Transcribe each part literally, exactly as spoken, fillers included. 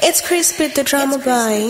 It's Chris Pitt, the drama boy.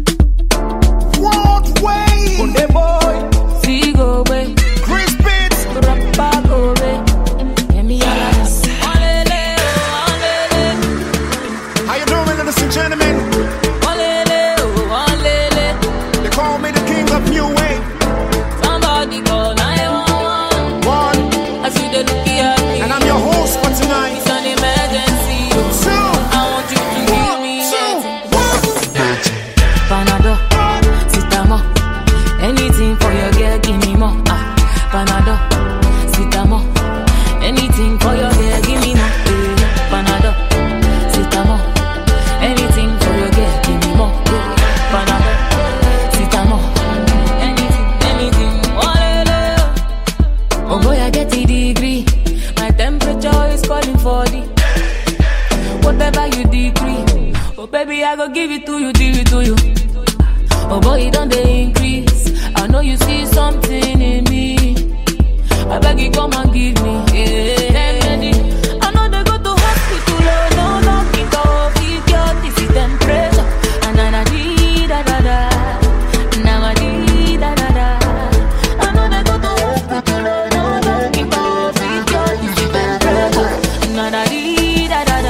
World way. Kunde boy. Figo way. Chris Pitt. Rappa go way. Give me a lass. Olele, olele. How you doing, ladies and gentlemen? Olele, olele. They call me the king of new wave. Somebody call nine one one. One. I see the look at me. And I'm your host for tonight. It's an emergency. Two. I want you to give me Two. Panado, Sitamo. Anything for your girl, give me more. Ah, Panado, Sitamo. Anything for your girl, give me more. Eh, Panado, Sitamo. Anything for your girl, give me more. Eh, Panado, Sitamo. Anything, anything. Olele. Oh boy, I get a degree. My temperature is calling for the whatever you decree. Oh baby, I go give it to you, give it to you. Oh boy, it don't they increase. I know you see something in me. I beg you, come and give me. Yeah. I know they go to hospital, oh no, no, think of it, your this is temperature. And I dee da da da. Now I dee da da da. I know they go to hospital, oh no, no, think of it, your this is temperature. And I dee da da da.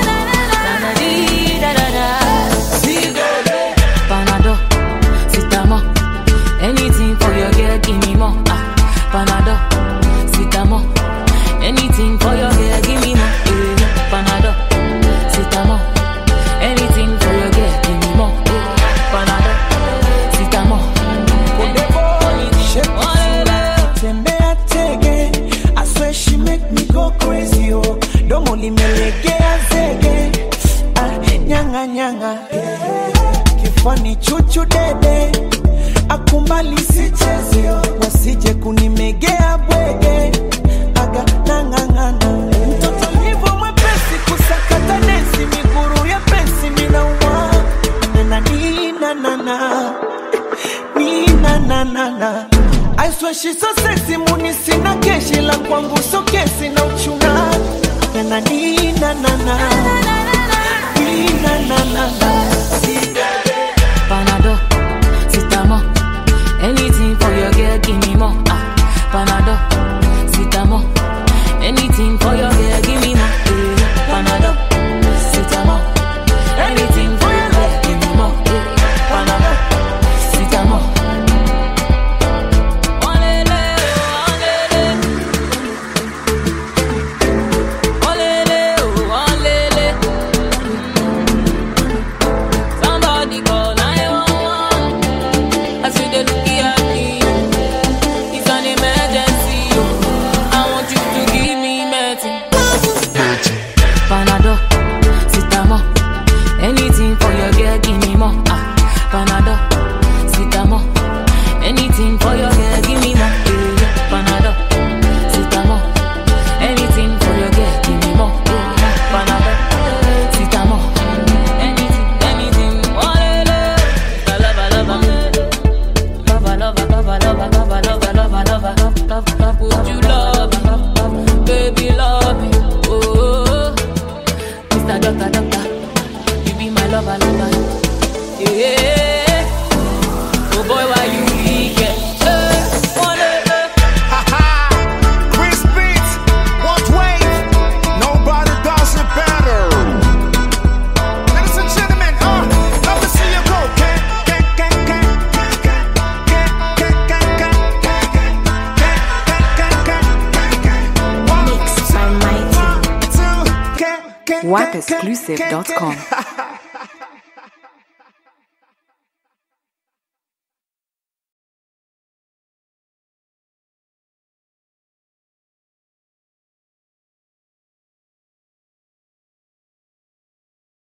Panado, Sitamo. Anything for your girl, give me more. Ah, Panado, Sitamo. Anything for your girl, give me more. Eh, Panado, Sitamo. Anything for your girl, give me more. Eh, Panado, Sitamo. Kunde boy. Tembea tege. I swear she make me go crazy, oh. Don't only me legea zege. Ah, nyanga nyanga. Kifani chuchu dede. Akumbali sicheze, wasije kunimegea bwege. Aga nangangana. Mtoto hivo mwepesi kusakata nesi. Miguru ya pensi minauma. Nana nina nana. Nina nana nana. I swear she's so sexy. Muni sina keshi la kwangu so kesi na uchuna. Nana nina nana. Nina nana nana. Panado, Sitamo. Anything for your girl, give me more. Ah, Panado, Sitamo. Anything for your girl, give me more. Eh, Panado, Sitamo. Anything for your girl, give me more. Eh, Panado, Sitamo. Olele, olele. Olele, olele. Somebody call nine one one. I see the look at me. It's an emergency. I want you to give me medicine. Panado, Sitamo. Anything for your girl, give me more. Ah, Panado, Sitamo. Anything for your girl, give me more. Eh, Panado, Sitamo. Anything for your girl, give me more. Eh, Panado, Sitamo. Anything, anything. Olele. Love, love, love, love, love, love, love, love, love, love, love, love. Would you love me, baby, love me? Oh, Mister Doctor, Doctor, you be my lover, lover. Yeah. Oh boy, why you weak? Eh, olele. Haha. Chris Pitt. What way? Nobody does it better. Ladies and gentlemen, uh, love to see you go. Can, can, can, can, can, can, can, can, can, can, can, can, can, can. One, Mixed by Mighty. two, can, can, wap can, exclusive dot com. can, can.